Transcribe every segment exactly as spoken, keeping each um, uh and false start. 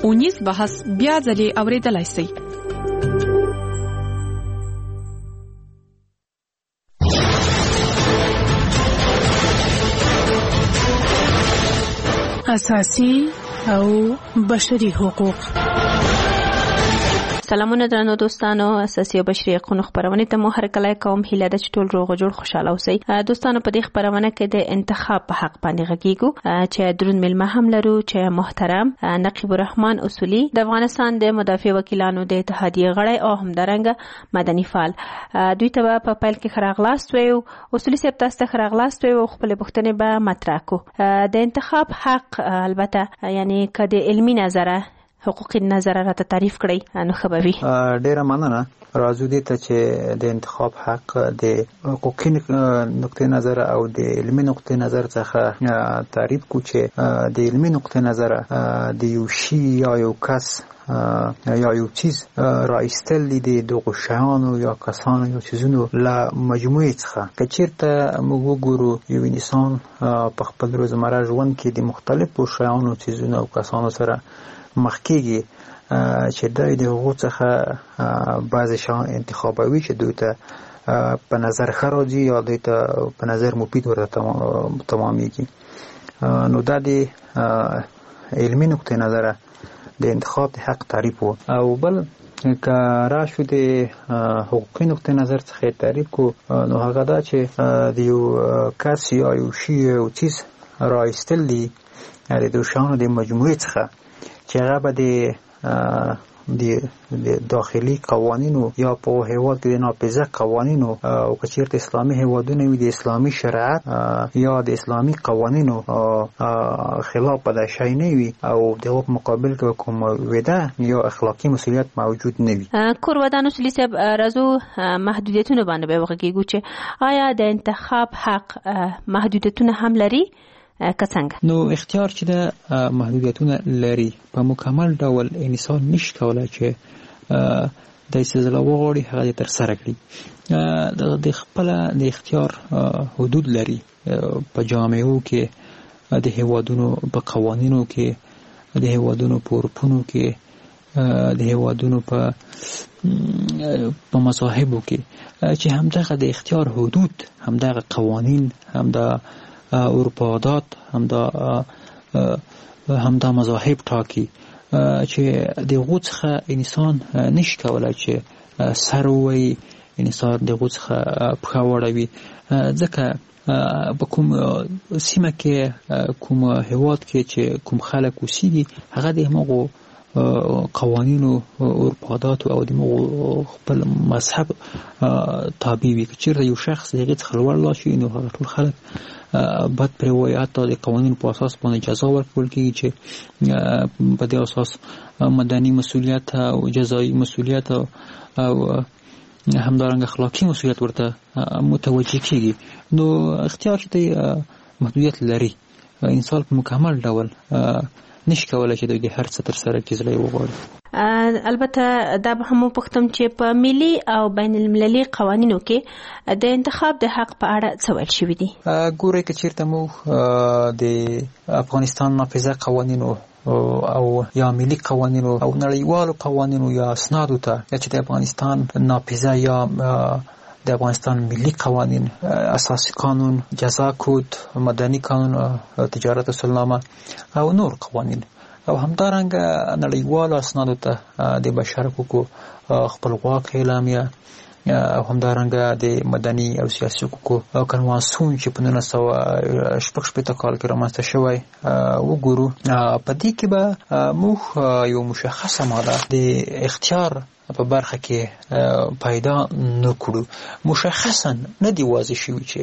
اونیز بحث بیا ځلې اوریدلای شئ. اساسي او بشري حقوق. سلامونه درنو دوستانو، اساسي او بشري حقوق خبرونه ته مو هر کله کوم هیله ده چې ټول روغ جوړ خوشاله اوسئ. دوستانو په دې خبرونه کې د انتخاب په حق باندې غږیږو چې درون ملما هم لرو چې محترم نقیب الرحمن اصولي د افغانستان د مدافع وکیلانو د اتحادیه غړی او همدارنګه مدني فعال، دوی ته په پیل کې خراغلاست ویو. اصولي صاحب تاسو ته خراغلاست ویو، خپل پوښتنې به مطرح کو. د انتخاب حق البته یعنی کده علمي نظره حقوقي نظر راته تعریف کړئ نو خبري. ډیره مننه. راځو دې ته چې د انتخاب حق د حقوقي نقطې نظر او د علمي نقطې نظر څخه تعریف کو. چې د علمي نقطې نظر د یو شی یا یو کس یا یو چیز رایستل دي د دغه شیانو یا کسانو یا چیزونو له مجموعې څخه. که چیرته موږ وګورو یو انسان په خپل روزمره ژوند کې د مختلفو شیانو چیزونو او کسانو سره مخکېږي چې دوی د هغو څخه بعضې شیان انتخابوي چې دوی ته په نظر ښه راځي یا دوی ته په نظر مفید ورته تمامیږي. نو دا د علمي نقطې نظره د انتخاب د حق تعریف و. او بل که راشو د حقوقي نقطې نظر څخه تعریف کو، نو هغه دا چې د یو کس یا یو شی یو چیز رایستل دي د دو شیانو د مجموعې څخه چې هغه به د داخلي قوانینو یا په هیواد کې د ناپیژه قوانینو او که چیرته اسلامي هیوادونه وي د اسلامي شریعت یا د اسلامي قوانینو خلاف به دا شی نه وي او د هغو په مقابل کې کوم وعده یا اخلاقي مسؤلیت موجود نه وي. کور ودان اصولي صاحب، راځو محدودیتونه باندې به وغږیږو چې آیا د انتخاب حق محدودیتونه هم لري که څنګه؟ نو اختیار چې د محدودیتونه لري په مکمل ډول انسان نشي کولای چې د استدلال وغواړي هغه تر سره کړي. د خپل د اختیار حدود لري په جامعو کې، د هیوادونو په قوانینو کې، د هیوادونو په اروپونو کې، د هیوادونو په په مذاهبو کې چې همدغه د اختیار حدود، همدغه قوانین، همدا اروپادات، همدا همدا مذاهب ټاکي چې دغه څخه انسان نشي کولای چې سر وي، انسان دغه څخه پښه وړوي. ځکه په کوم سیمه کې، کوم هیواد کې چې کوم خلک اوسېږي هغه د همغو قوانینو، اروپادات او د همغو خپل مذهب تابع وي. که چېرته یو شخص دغې څخه لوړ لاړ شي نو هغه ټول خلک بد پرې وایي، حتی د قوانینو په اساس باندې جزا ورکول کېږي چې په دې اساس مدني مسؤلیت او جزایي مسؤلیت او همدارنګه اخلاقي مسؤلیت ورته متوجه کېږي. نو اختیار چې محدودیت لري، انسان په مکمل ډول نشي کولای چې د هر څه تر سره کړي زړه وغواړي. البته دا به هم پوښتم چې په ملي او بین المللي قوانینو کې د انتخاب د حق په اړه څه ویل شوي دي؟ ګورئ، که چیرته مو د افغانستان نافذه قوانینو او یا ملي قوانینو او نړیوالو قوانینو یا اسنادو ته چې د افغانستان نافذه یا د افغانستان ملي قوانین، اساسي قانون، جزا کود، مدني قانون، تجارت اصولنامه او نور قوانین او همدارنګه نړیوالو اسنادو ته د بشر حقوقو خپلواک اعلامیه او همدارنګه د مدني او سیاسي حقوقو کنوانسیون چې په نولس سوه شپږ شپېته کال کې رامنځته شوی وګورو. په دې کې به موږ یو مشخصه ماده د اختیار په برخه کې پیدا نه کړو. مشخصا نه دی واضح شوی چې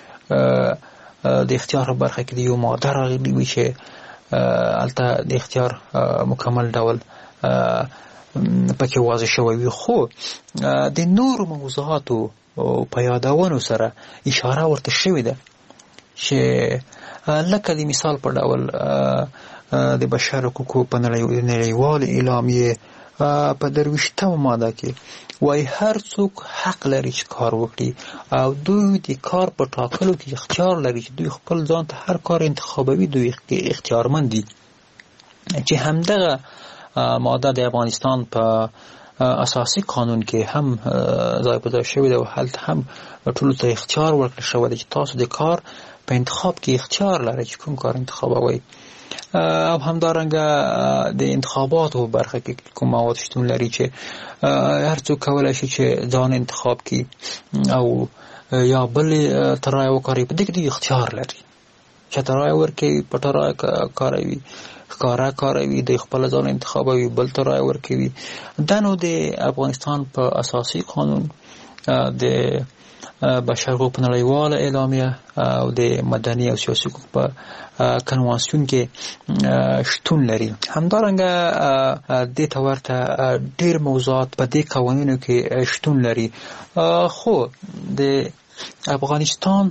د اختیار په برخه کې د یو ماده راغلي وي چې البته د اختیار مکمل ډول پکې واضح شوی وي، خو د نورو موضوعاتو په یادونو سره اشاره ورته شوې ده چې لکه د مثال په ډول د بشر حقوقو په نړیوالې اعلامیې په درویشتمه ماده کې وایي هر څوک حق لري چې کار وکړي او دوی د کار په ټاکلو کې اختیار لري چې دوی خپل ځان ته هر کار انتخابوي، دوی اختیارمند دي. چې همدغه ماده د افغانستان په اساسي قانون کې هم ځای په ځای شوی دی او هلته هم ټول ته اختیار ورکړل شوی دی چې تاسو د کار په انتخاب کې اختیار لرئ چې کوم کار انتخابوي. او همدارنګه د انتخاباتو برخه کې کوم مواد شتون لري چې هر څوک کولای شي چې ځان انتخاب کړي او یا بل ترای وکړي. په دې کې اختیار لري چې ترای ورکړي، په ترای کاروي، کارا کاروي، د خپل ځان انتخابوي، بل ترای ورکوي. دا نو د افغانستان په اساسي قانون، د بشر حقوق نړیواله اعلامیه او د مدني او سیاسي حقوق په کنوانسیون کې شتون لري. همدارنګه د ته ورته ډېر موضوعات په دې قوانینو کې شتون لري. خو د افغانستان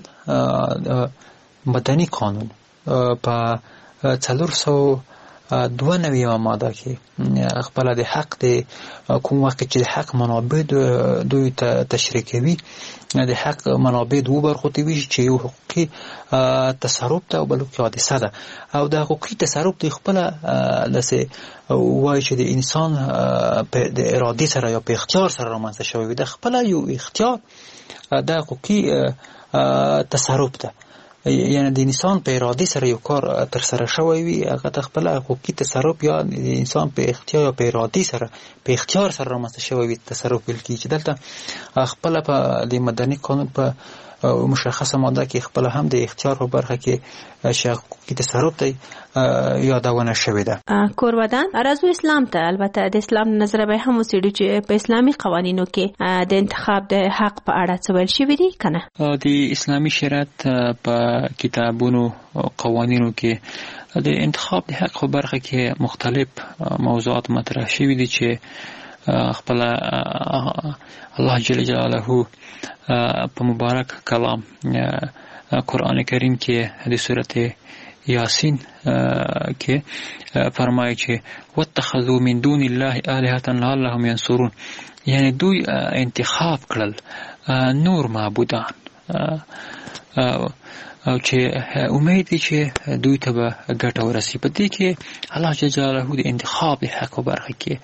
مدني قانون په څلور سوه دوه نوي ماده کې خپل د حق د کوم وخت چې د حق منابع دوی ته تشریح کوي، د حق منابع دوه برخو ته ویشي چې یو حقوقي تصرف ته او بل حقوقي حادثه ده. او د حقوقي تصرف د خپل لسه وایي چې د انسان په د ارادې سره یا په اختیار سره رامنځته شوی وي. د خپل یو اختیار د حقوقي تصرف ده، یعنی د انسان په ارادې سره یو کار تر سره شوی وي، هغه د خپل حقوقي تصرف یا د انسان په اختیار یا په ارادې سره په اختیار سره رامنځته شوی وي تصرف ویل کېږي. چې دلته خپل په د مدني قانون په مشخصه ماده کې خپل هم د اختیار په برخه کې چې حقوقي تصرف دی یادونه شوې ده. کورودان راځو اسلام ته. البته د اسلام نظر به هم وسیړو چې په اسلامي قوانینو کې د انتخاب د حق په اړه څه ویل شوی دي کنه. د اسلامي شریعت په کتابونو او قوانینو کې د انتخاب د حق په برخه کې مختلف موضوعات مطرح شوي دي چې خپل الله جل جلاله په مبارک کلام قرآن کریم کې د سورته یاسین کې فرمایي چې واتخذوا من دون الله آلهة لعلهم ينصرون، یعنی دوی انتخاب کړل نور معبودان او چې امید دي چې دوی ته به ګټه ورسي. په دې کې الله جل جلاله د انتخاب د حق برخه کې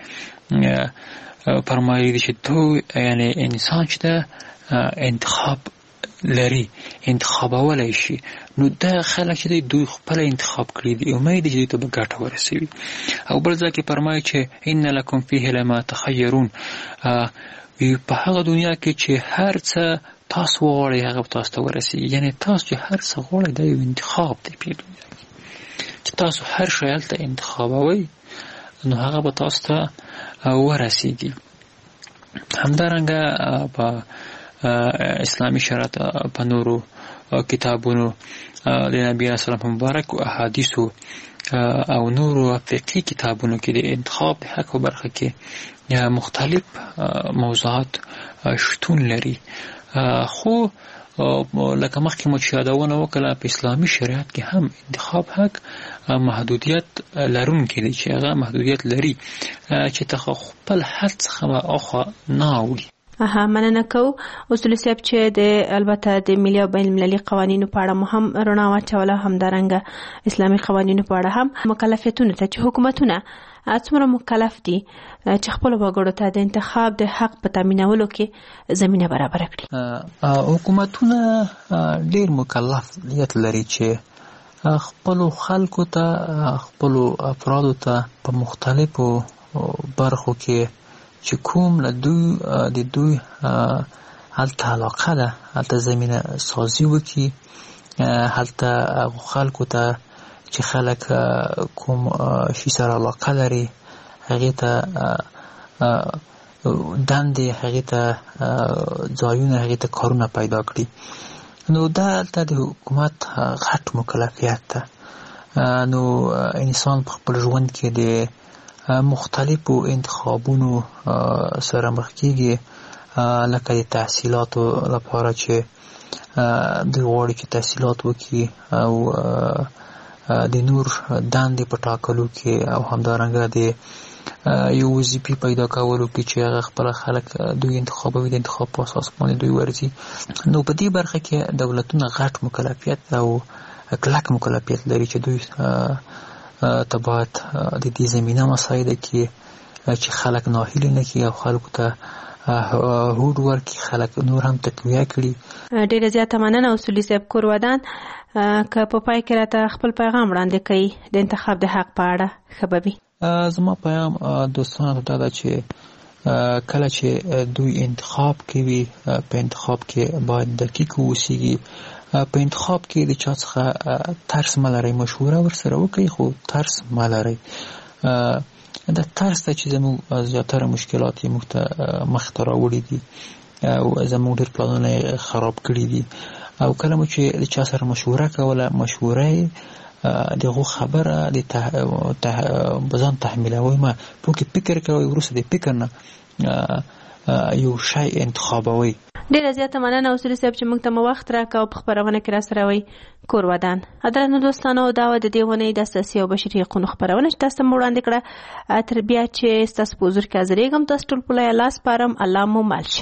فرمایي چې دوی یعنی انسان چې انتخاب لري، انتخابولای شي، نو دا خلک چې دوی خپل انتخاب کړی دي امید دي چې ته به ګټه ورسوي. او بل ځکه فرمایي چې ان لکم فیه لما تخیرون، په هغه دنیا کې چې هر څه تاسو وغواړئ هغه تاسو ته ورسي. یعنی تاسو چې هر څه غواړئ دا یو انتخاب دی په دنیا کې چې تاسو هر شی هلته انتخابوئ نو هغه به تاسو ته ورسیږي. همدارنګه په اسلامي شریعت په نورو کتابونو د نبی اسلام مبارک او احادیثو او نورو فقهي کتابونو کې د انتخاب د حق برخه کې مختلف موضوعات شتون لري. خو لکه مخکې مو چې یادونه وکړه په اسلامي شریعت کې هم انتخاب حق محدودیت لرونکی دی چې هغه محدودیت لري چې ته خپل حد څخه اخوا نه اوړي. اها مننه کو اصول صاحب چې د البته د ملي او بین المللي قوانینو په اړه مهم رڼا واچوله، همدارنګه اسلامي قوانینو په اړه هم مکلفیتونه ته چې حکومتونه څومره مکلف دي چې خپل وګړو ته د انتخاب د حق په تامینولو کې زمينه برابر کړي. حکومتونه ډېر مکلفیت لري چې خپل خلکو ته خپل افرادو ته په مختلفو برخو کې چې کوم له دوی د دوی هلته علاقه ده هلته زمینه سازی وکړي، هلته خلکو ته چې خلک کوم شي سره علاقه لري هغې ته دندې، هغې ته ځایونه، هغې ته کارونه پیدا کړي. نو دا هلته د حکومت غټ مکلفیت ده. نو انسان په خپل ژوند کې د مختلفو انتخابونو سره مخ کېږي، لکه د تحصیلاتو لپاره چې دوی غواړي چې تحصیلات وکړي او د نور دندې په ټاکلو کې او همدارنګه د یو وظیفې پیدا کولو کې چې هغه خپل خلک دوی انتخابوي، د انتخاب په اساس باندې دوی ورځي. نو په دې برخه کې دولتونه غټ مکلفیت او کلک مکلفیت لري چې دوی ته باید د دې زمينه مساعده کې چې خلک ناهیلي نه کړي او خلکو ته هوډ ورکړي، خلک نور هم تقویه کړي. ډېره زیاته مننه اصولي صاحب کورودان. که په پای کې راته خپل پیغام وړاندې کړئ د انتخاب د حق په اړه ښه به وي. زما پیغام دوستانو ته دا چې کله چې دوی انتخاب کوي په انتخاب کې باید دقیق اوسیږي. په انتخاب کې د چا څخه ترس مه لرئ، مشوره ورسره وکړئ خو ترس مه لرئ. دا ترس ته چې زموږ زیاتره مشکلات یې موږ ته مخې ته راوړي دي او زموږ ډېر پلانونه یې خراب کړي دي. او کله مو چې د چا سره مشوره کوله، مشوره یې دغه خبره د بځان تحمیلوي، ما پوکې فکر کوي، وروسته د فکر نه یو شی انتخابوي. ډېره زیاته مننه اصولي صاحب چې موږ ته مو وخت راکړ او په خپرونه کې راسره وئ. کور ودان درنو دوستانو، دا و د دې اونۍ د اساسي او بشري حقوقو خپرونه چې تاسو مو وړاندې کړه. تر بیا چې ستاسو په حضور کې حاضرېږم، تاسو ټول په الله سپارم. الله مو مل شه.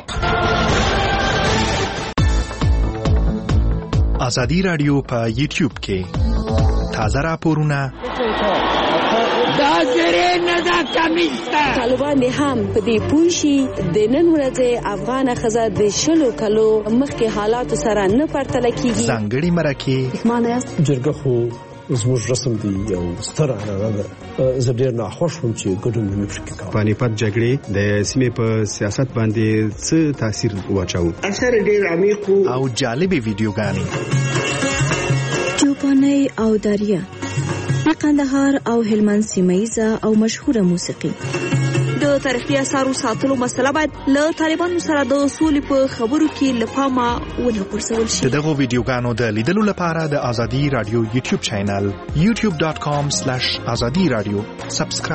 ازادي رادیو په یوټیوب کې تازه راپورونه دا زره نه دا کمیستا طالبان هم په دې پوښي د نن ورځې افغان خزه د شلو کلو مخکې حالات سره نه پرتل کیږي. ځانګړي مرکه معنی جرګه خو زموږ رسم دی او ستر هغه زه ډېر ناخوښ وم چې ګډون مې پکې کاوه. پانیپت جګړې د سیمې په سیاست باندې څه تاثیر واچاوه؟ اثر ډېر عمیق او جالبې ویډیوګانې چوپانۍ او داریا د قندهار او هلمند سیمه‌یزه او مشهوره موسیقي. د تاریخي اثارو ساتلو مسله باید له طالبانو سره د سولې په خبرو کې له پامه ونه غورځول شي. دغه ویډیوګانو د لیدلو لپاره د ازادي رادیو یوټیوب چینل یوټیوب ډاټ کام سلیش ازادي رادیو سبسکرایب